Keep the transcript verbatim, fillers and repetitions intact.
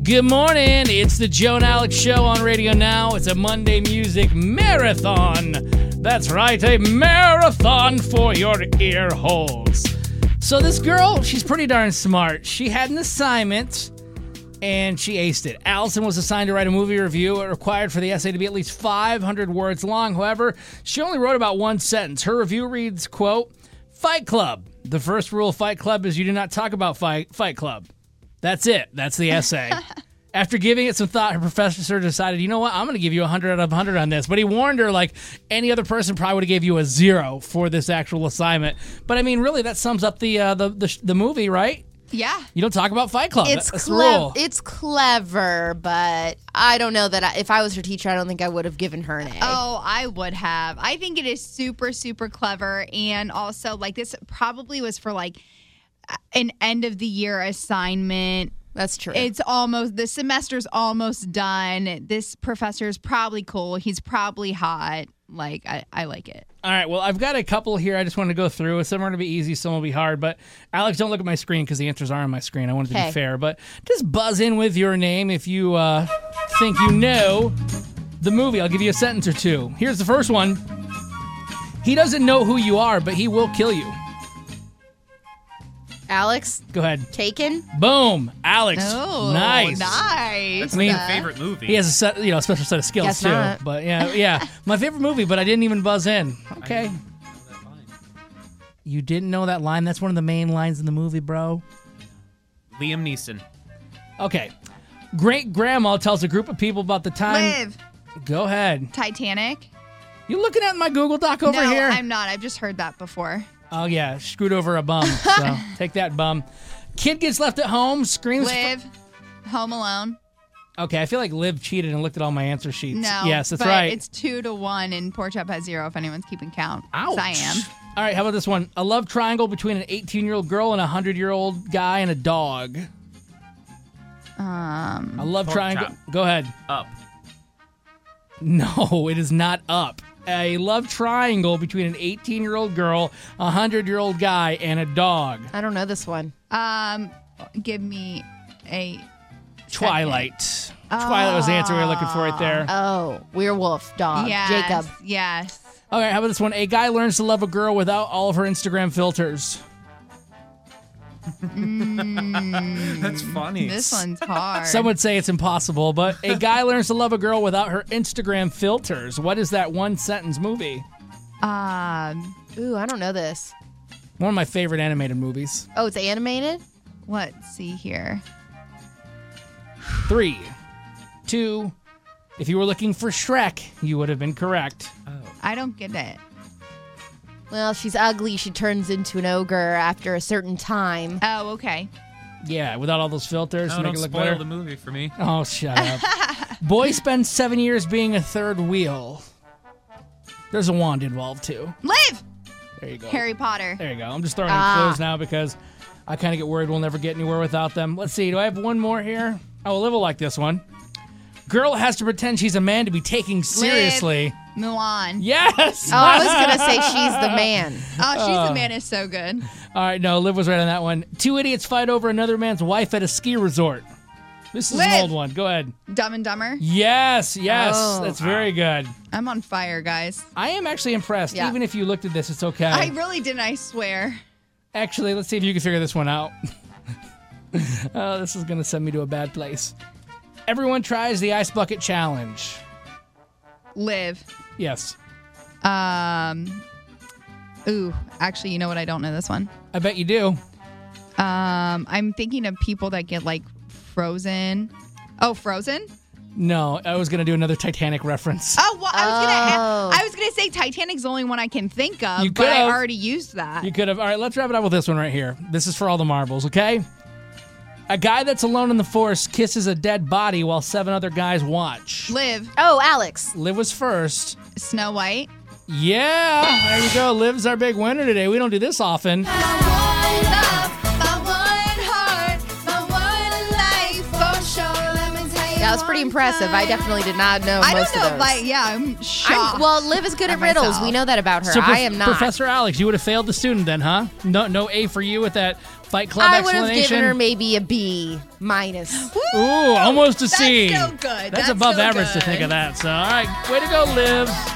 Good morning. It's the Joe and Alex Show on Radio Now. It's a Monday music marathon. That's right, a marathon for your ear holes. So this girl, she's pretty darn smart. She had an assignment, and she aced it. Allison was assigned to write a movie review. It required for the essay to be at least five hundred words long. However, she only wrote about one sentence. Her review reads, quote, Fight Club. The first rule of Fight Club is you do not talk about Fight, Fight Club. That's it. That's the essay. After giving it some thought, her professor decided, you know what, I'm going to give you one hundred out of one hundred on this. But he warned her, like, any other person probably would have gave you a zero for this actual assignment. But, I mean, really, that sums up the uh, the, the the movie, right? Yeah. You don't talk about Fight Club. It's, That's cle- the rule. it's clever, but I don't know that I, if I was her teacher, I don't think I would have given her an A. Oh, I would have. I think it is super, super clever. And also, like, this probably was for, like, an end of the year assignment. That's true. It's almost, the semester's almost done. This professor's probably cool. He's probably hot. Like, I, I like it. All right, well, I've got a couple here I just want to go through. Some are going to be easy, some will be hard. But, Alex, don't look at my screen because the answers are on my screen. I want it to Okay. be fair. But just buzz in with your name if you uh, think you know the movie. I'll give you a sentence or two. Here's the first one. He doesn't know who you are, but he will kill you. Alex, Go ahead. Taken? Boom. Alex. Oh, nice. nice. That's I mean- my favorite movie. He has a set, you know, special set of skills Guess too. not. But yeah, yeah. My favorite movie, but I didn't even buzz in. Okay. You didn't know that line? That's one of the main lines in the movie, bro. Liam Neeson. Okay. Great grandma tells a group of people about the time. Live. Go ahead. Titanic. You looking at my Google Doc over no, here? I'm not. I've just heard that before. Oh yeah, screwed over a bum. So take that, bum. Kid gets left at home, screams. Live. Home Alone. Okay, I feel like Liv cheated and looked at all my answer sheets. No. Yes, that's but right. It's two to one, and Pork Chop has zero if anyone's keeping count. Ouch. 'Cause I am. All right, how about this one? A love triangle between an eighteen-year-old girl and a hundred-year-old guy and a dog. Um, A love Pork triangle. chop. Go ahead. Up. No, it is not Up. A love triangle between an eighteen-year-old girl, a hundred-year-old guy, and a dog. I don't know this one. um, give me a Twilight. Twilight was the answer we were looking for right there. Oh, werewolf dog. yes, Jacob. Yes. All right, how about this one? A guy learns to love a girl without all of her Instagram filters. That's funny. This one's hard. Some would say it's impossible, but a guy learns to love a girl without her Instagram filters. What is that one sentence movie? Um, Ooh, I don't know this. One of my favorite animated movies. Oh, it's animated? let's see here. Three, two. If you were looking for Shrek, you would have been correct. I don't get it. Well, she's ugly. She turns into an ogre after a certain time. Oh, okay. Yeah, without all those filters No, to make don't it look spoil better. the movie for me. Oh, shut up. Boy spends seven years being a third wheel. There's a wand involved, too. Live! There you go. Harry Potter. There you go. I'm just throwing Ah. in clues now because I kind of get worried we'll never get anywhere without them. Let's see. Do I have one more here? Oh, Liv will like this one. Girl has to pretend she's a man to be taken seriously. Mulan. Yes! Oh, I was going to say she's the man. Oh, she's the man is so good. All right, no, Liv was right on that one. Two idiots fight over another man's wife at a ski resort. This is an Liv. old one. Go ahead. Dumb and Dumber. Yes, yes. Oh. That's very good. I'm on fire, guys. I am actually impressed. Yeah. Even if you looked at this, it's okay. I really didn't, I swear. Actually, let's see if you can figure this one out. Oh, this is going to send me to a bad place. Everyone tries the ice bucket challenge. Live. Yes. Um. Ooh, actually, you know what? I don't know this one. I bet you do. Um, I'm thinking of people that get like frozen. Oh, Frozen. No, I was going to do another Titanic reference. Oh, well, I was gonna. Oh. I was gonna say Titanic's the only one I can think of, You but I could've. already used that. You could have. All right, let's wrap it up with this one right here. This is for all the marbles, okay? A guy that's alone in the forest kisses a dead body while seven other guys watch. Live. Oh, Alex. Liv was first. Snow White. Yeah, there you go. Liv's our big winner today. We don't do this often. That was pretty long impressive. I time. definitely did not know I most don't know. of those. Like, yeah, I'm shocked. I'm, well, Liv is good at riddles. myself. We know that about her. So, I Prof- am not. Professor Alex, you would have failed the student then, huh? No, no A for you with that Fight Club I would have explanation. given her maybe a B minus. Ooh, almost a That's C. still good. That's, That's above still average to good. think of that. So, all right, way to go, Liv.